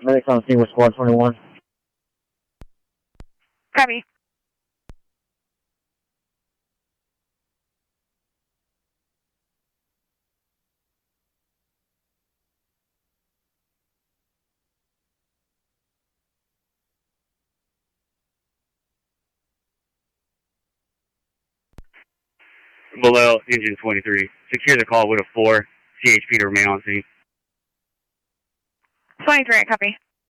Medics on scene with Squad 21. Copy. Below, engine 23. Secure the call with a 4. CHP to remain on scene. 23, copy.